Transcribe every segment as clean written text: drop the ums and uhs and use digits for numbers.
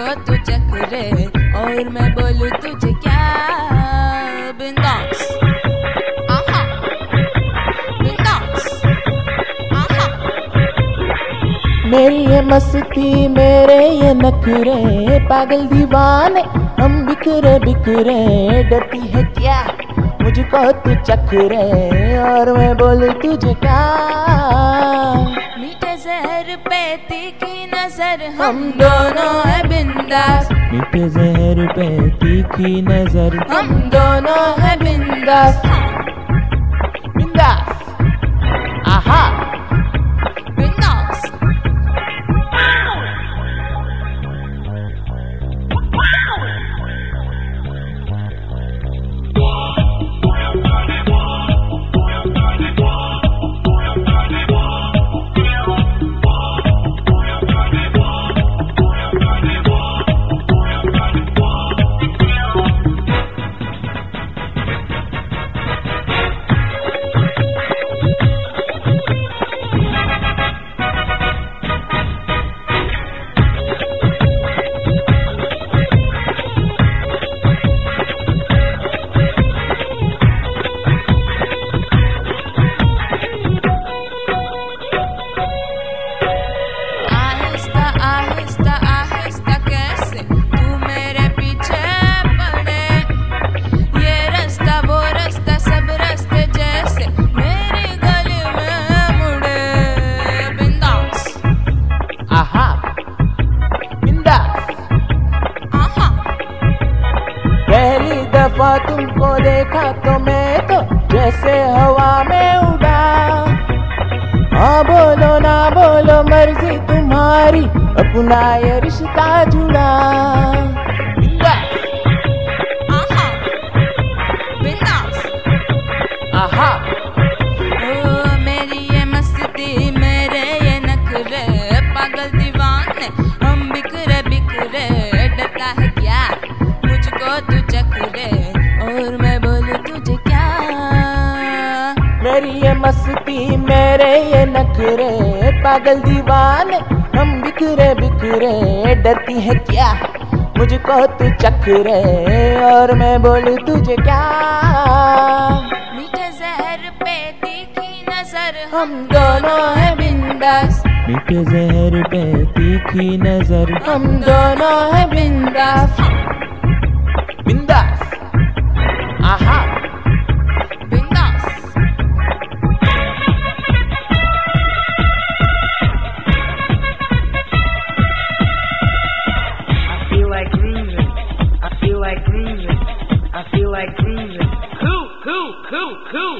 तू चकरे और मैं बोलूं तुझे क्या। बिंदास आहा, बिंदास आहा। मेरी ये मस्ती मेरे ये नखरे, पागल दीवाने हम बिखरे बिखरे। डरती है क्या मुझको तू चकरे और मैं बोलूं तुझे क्या। मीठे जहर पे तीखी नजर हम दोनों है बिंदास। मीठे जहर पे तीखी नजर हम दोनों है बिंदास। बिंदास आहा, बिंदास। पहली दफा तुमको देखा तो मैं तो जैसे हवा में उड़ा। हाँ बोलो ना बोलो मर्जी तुम्हारी, अपना ये रिश्ता जुड़ा। बिंदास आहा, बिंदास आहा। ओ मेरी ये मस्ती मेरे ये नखरे, पागल दीवाने हम बिखरे बिखरे। डरता है क्या मुझको तू चकरे और मैं बोलूं तुझे क्या। मेरी ये मस्ती मेरे ये नखरे, पागल दीवाने हम बिखरे बिखरे। डरती है क्या मुझको तू चकरे और मैं बोलूं तुझे क्या। मीठे जहर पे तीखी नजर हम दोनों है बिंदास। मीठे जहर पे तीखी नजर हम दोनों है बिंदास। बिंदास आहा, बिंदास। I feel like grooving. I feel like grooving. I feel like grooving. Cool, cool, cool, cool.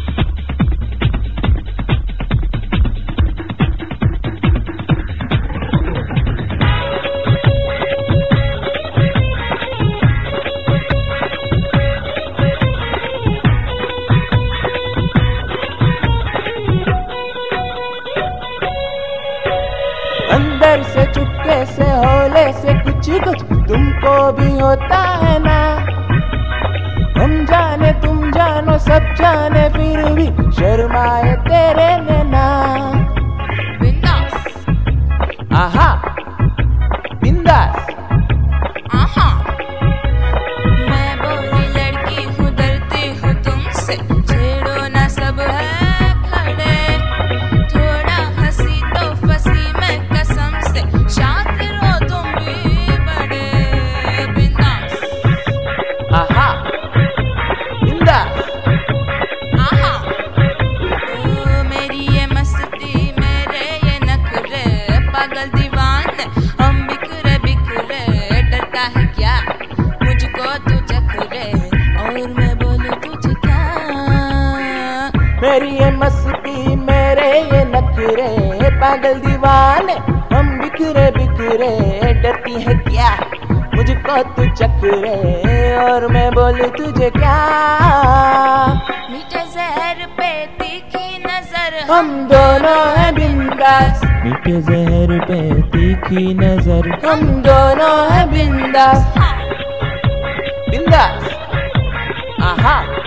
अंदर से चुपके से होले से कुछ कुछ तुमको भी होता है ना। हम जाने तुम जानो सब जाने फिर भी शर्माए तेरे नैना। बिंदास आहा, बिंदास आहा। मैं बोली लड़की हूँ डरती हूँ तुमसे, छेड़ो ना सब है खड़े। थोड़ा हंसी तो फंसी मैं कसम से, शातिर हो तुम भी बड़े। बिंदास आहा, बिंदास आहा। ओ मेरी ये मस्ती मेरे ये नखरे, पागल दीवाने हम बिखरे बिखरे। डरता है क्या मुझको तू चकरे और मैं बोलूं तुझे क्या। मेरी ये मस्ती मेरे ये नखरे, पागल दीवाने हम बिखरे बिखरे। डरती है क्या मुझको तू चकरे और मैं बोलूं तुझे क्या। मीठे जहर पे तीखी नजर हम दोनों है बिंदास। मीठे जहर पे तीखी नजर हम दोनों है बिंदास। हाँ। बिंदास आहा।